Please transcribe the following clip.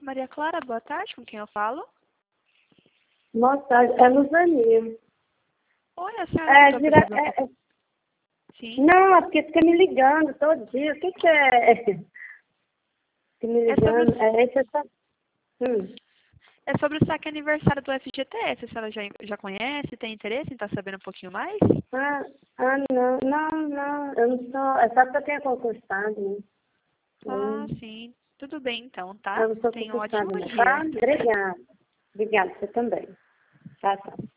Maria Clara, boa tarde, com quem eu falo? Boa tarde, é Luzania. Oi, a senhora Sim. Não, é porque fica me ligando todo dia. O que é? Fica me ligando. É sobre o saque aniversário do FGTS. A senhora já conhece, tem interesse em estar sabendo um pouquinho mais? Não. Eu não sou. É só porque eu tenho concursado, né? Sim. Tudo bem, então, tá? Eu não sou Tenha um ótimo concursada, né? dia. Tá? Obrigada. Obrigada, você também. Tchau.